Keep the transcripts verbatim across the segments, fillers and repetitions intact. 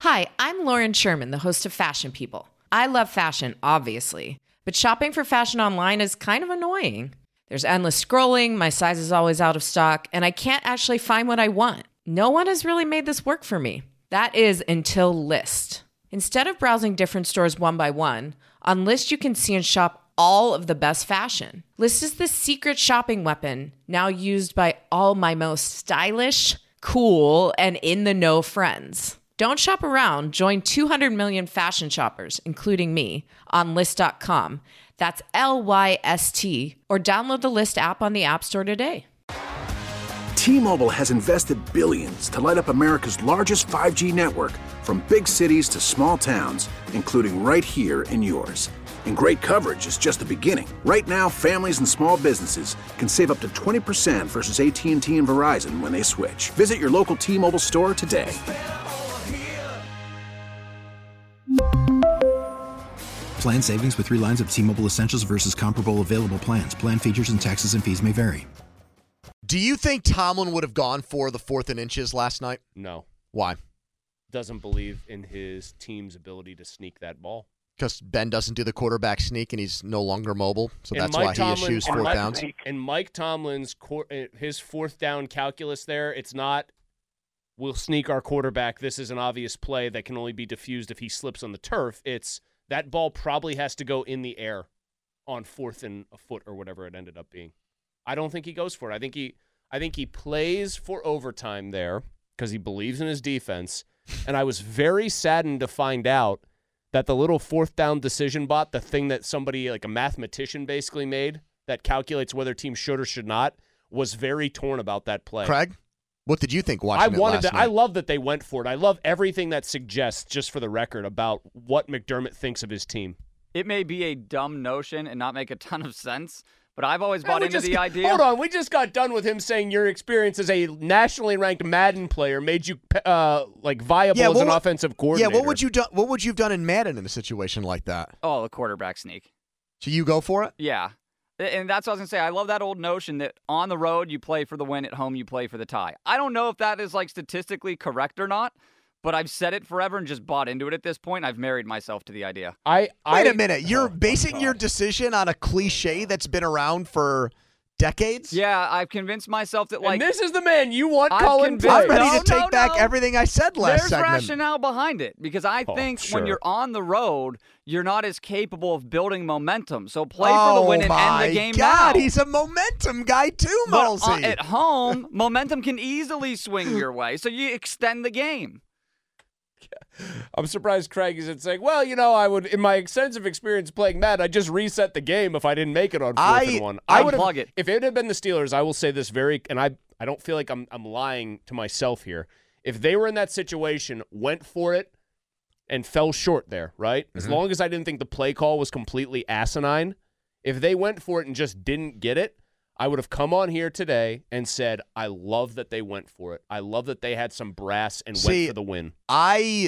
Hi, I'm Lauren Sherman, the host of Fashion People. I love fashion, obviously, but shopping for fashion online is kind of annoying. There's endless scrolling, my size is always out of stock, and I can't actually find what I want. No one has really made this work for me. That is until Lyst. Instead of browsing different stores one by one, on Lyst you can see and shop all of the best fashion. Lyst is the secret shopping weapon, now used by all my most stylish, cool, and in-the-know friends. Don't shop around. Join two hundred million fashion shoppers, including me, on Lyst dot com. That's L Y S T. Or download the Lyst app on the App Store today. T-Mobile has invested billions to light up America's largest five G network, from big cities to small towns, including right here in yours. And great coverage is just the beginning. Right now, families and small businesses can save up to twenty percent versus A T and T and Verizon when they switch. Visit your local T-Mobile store today. Plan savings with three lines of T-Mobile Essentials versus comparable available plans. Plan features and taxes and fees may vary. Do you think Tomlin would have gone for the fourth and inches last night? No. Why? Doesn't believe in his team's ability to sneak that ball. Because Ben doesn't do the quarterback sneak and he's no longer mobile, so and that's Mike why Tomlin, he issues and fourth Mike, downs. And Mike Tomlin's his fourth down calculus there, it's not we'll sneak our quarterback. This is an obvious play that can only be diffused if he slips on the turf. It's that ball probably has to go in the air on fourth and a foot or whatever it ended up being. I don't think he goes for it. I think he I think he plays for overtime there because he believes in his defense. And I was very saddened to find out that the little fourth down decision bot, the thing that somebody like a mathematician basically made that calculates whether teams should or should not, was very torn about that play. Craig, what did you think watching I it wanted last to, night? I love that they went for it. I love everything that suggests, just for the record, about what McDermott thinks of his team. It may be a dumb notion and not make a ton of sense, but I've always bought we into just, the idea. Hold on, we just got done with him saying your experience as a nationally ranked Madden player made you uh, like viable Yeah, as what an would- offensive coordinator. Yeah, what would you do? What would you have done in Madden in a situation like that? Oh, the quarterback sneak. So you go for it? Yeah. And that's what I was going to say. I love that old notion that on the road, you play for the win, at home, you play for the tie. I don't know if that is like statistically correct or not, but I've said it forever and just bought into it at this point. I've married myself to the idea. I, I Wait a minute. You're oh, basing God. your decision on a cliche that's been around for decades? Yeah, I've convinced myself that, like, and this is the man you want I've calling convinced- I'm plays. ready No, to take no, back no. everything I said last there's segment. rationale behind it because I Oh, think sure. when you're on the road, you're not as capable of building momentum. So play oh for the win and my end the game God, now. he's a momentum guy too, But, uh, Mulsey. at home, momentum can easily swing your way, so you extend the game. I'm surprised Craig isn't saying, well, you know, I would, in my extensive experience playing Madden, I'd just reset the game if I didn't make it on fourth I- and one. I'd would've- plug it. If it had been the Steelers, I will say this very, and I, I don't feel like I'm, I'm lying to myself here. If they were in that situation, went for it, and fell short there, right? As Mm-hmm. long as I didn't think the play call was completely asinine, if they went for it and just didn't get it, I would have come on here today and said, I love that they went for it. I love that they had some brass and See, went for the win. I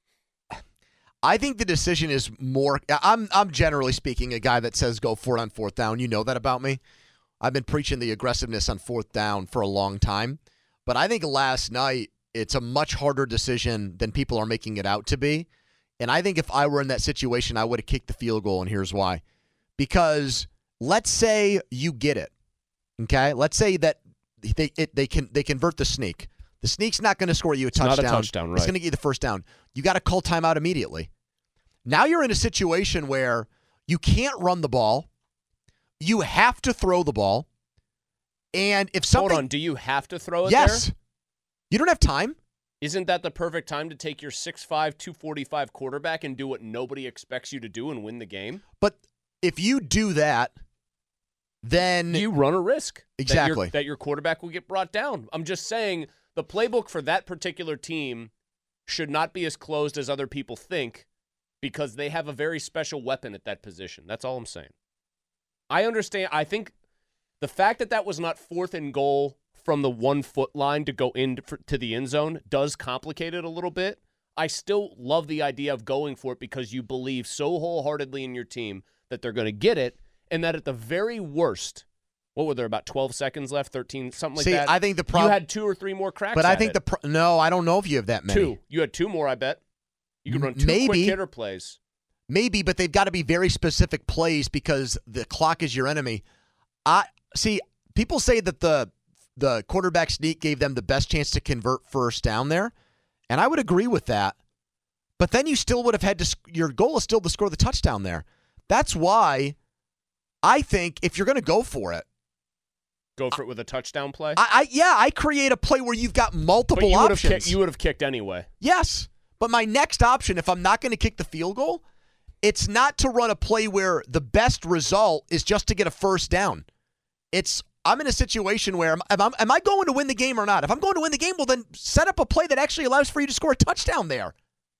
I think the decision is more I'm I'm generally speaking a guy that says go for it on fourth down. You know that about me. I've been preaching the aggressiveness on fourth down for a long time. But I think last night it's a much harder decision than people are making it out to be. And I think if I were in that situation, I would have kicked the field goal, and here's why. Because let's say you get it. Okay? Let's say that they it, they can they convert the sneak. The sneak's not going to score you a It's not touchdown. a touchdown, right. It's going to get you the first down. You got to call timeout immediately. Now you're in a situation where you can't run the ball. You have to throw the ball. And if something... Hold on, do you have to throw it Yes. there? You don't have time. Isn't that the perfect time to take your six five, two forty-five quarterback and do what nobody expects you to do and win the game? But if you do that, then... You run a risk. Exactly. That your, that your quarterback will get brought down. I'm just saying the playbook for that particular team should not be as closed as other people think because they have a very special weapon at that position. That's all I'm saying. I understand. I think the fact that that was not fourth and goal from the one-foot line to go into to the end zone does complicate it a little bit. I still love the idea of going for it because you believe so wholeheartedly in your team that they're going to get it, and that at the very worst, what were there, about twelve seconds left, thirteen, something like See, that? I think the problem... You had two or three more cracks But I at think it. the... Pro- no, I don't know if you have that many. Two. You had two more, I bet. You can run two Maybe. quick hitter plays. Maybe, but they've got to be very specific plays because the clock is your enemy. I see. People say that the the quarterback sneak gave them the best chance to convert first down there, and I would agree with that. But then you still would have had to. Your goal is still to score the touchdown there. That's why I think if you're going to go for it, go for it with a touchdown play. I, I yeah, I create a play where you've got multiple but you options. Would have kicked, you would have kicked anyway. Yes, but my next option, if I'm not going to kick the field goal, it's not to run a play where the best result is just to get a first down. It's I'm in a situation where am, am, am I going to win the game or not? If I'm going to win the game, well then set up a play that actually allows for you to score a touchdown there.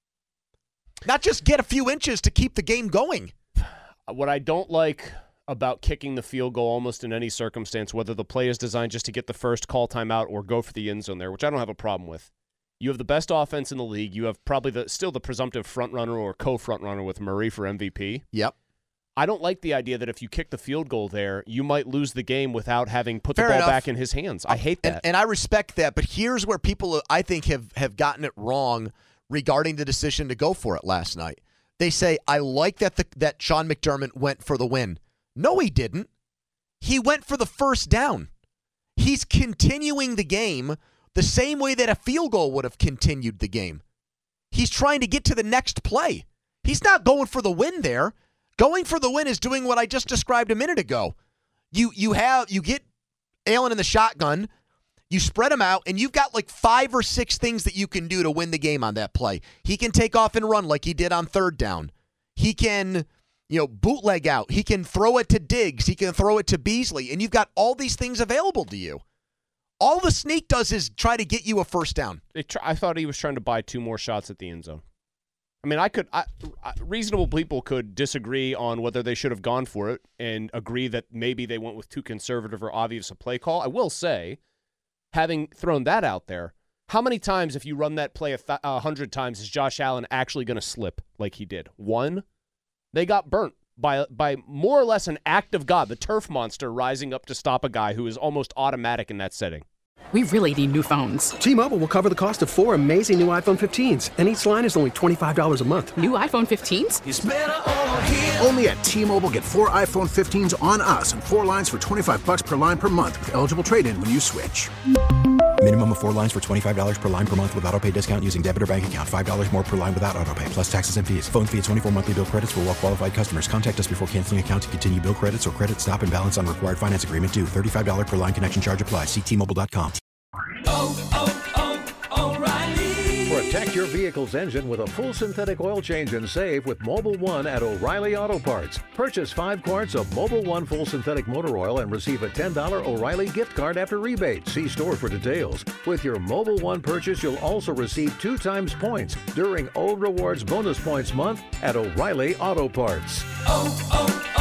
Not just get a few inches to keep the game going. What I don't like about kicking the field goal almost in any circumstance, whether the play is designed just to get the first call timeout or go for the end zone there, which I don't have a problem with. You have the best offense in the league. You have probably the still the presumptive front runner or co-front runner with Murray for M V P. Yep. I don't like the idea that if you kick the field goal there, you might lose the game without having put Fair the ball enough. back in his hands. I hate that. And, and I respect that, but here's where people, I think, have, have gotten it wrong regarding the decision to go for it last night. They say, I like that the, that Sean McDermott went for the win. No, he didn't. He went for the first down. He's continuing the game the same way that a field goal would have continued the game. He's trying to get to the next play. He's not going for the win there. Going for the win is doing what I just described a minute ago. You you have you get Allen in the shotgun, you spread him out, and you've got like five or six things that you can do to win the game on that play. He can take off and run like he did on third down. He can, you know, bootleg out. He can throw it to Diggs. He can throw it to Beasley, and you've got all these things available to you. All the sneak does is try to get you a first down. It, I thought he was trying to buy two more shots at the end zone. I mean, I could I, I, reasonable people could disagree on whether they should have gone for it and agree that maybe they went with too conservative or obvious a play call. I will say, having thrown that out there, how many times, if you run that play a, th- a hundred times, is Josh Allen actually going to slip like he did? One, they got burnt by by more or less an act of God, the turf monster rising up to stop a guy who is almost automatic in that setting. We really need new phones. T-Mobile will cover the cost of four amazing new iPhone fifteens, and each line is only twenty-five dollars a month. New iPhone fifteens? It's better over here. Only at T-Mobile, get four iPhone fifteens on us and four lines for twenty-five dollars per line per month with eligible trade-in when you switch. Minimum of four lines for twenty-five dollars per line per month with autopay discount using debit or bank account. five dollars more per line without autopay, plus taxes and fees. Phone fee at twenty-four monthly bill credits for well-qualified customers. Contact us before canceling account to continue bill credits or credit stop and balance on required finance agreement due. thirty-five dollars per line connection charge applies. See T Mobile dot com. Oh, oh, O'Reilly. Protect your vehicle's engine with a full synthetic oil change and save with Mobil one at O'Reilly Auto Parts. Purchase five quarts of Mobil one full synthetic motor oil and receive a ten dollars O'Reilly gift card after rebate. See store for details. With your Mobil one purchase, you'll also receive two times points during O Rewards Bonus Points Month at O'Reilly Auto Parts. Oh,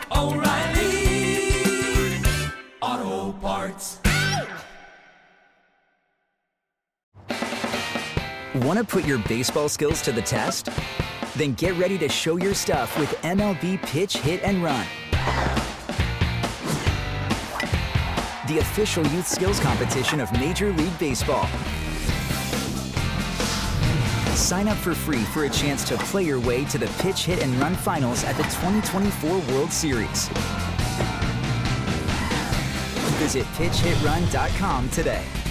oh, oh, O'Reilly Auto Parts. Want to put your baseball skills to the test? Then get ready to show your stuff with M L B Pitch, Hit, and Run. The official youth skills competition of Major League Baseball. Sign up for free for a chance to play your way to the Pitch, Hit, and Run finals at the twenty twenty-four World Series. Visit pitch hit run dot com today.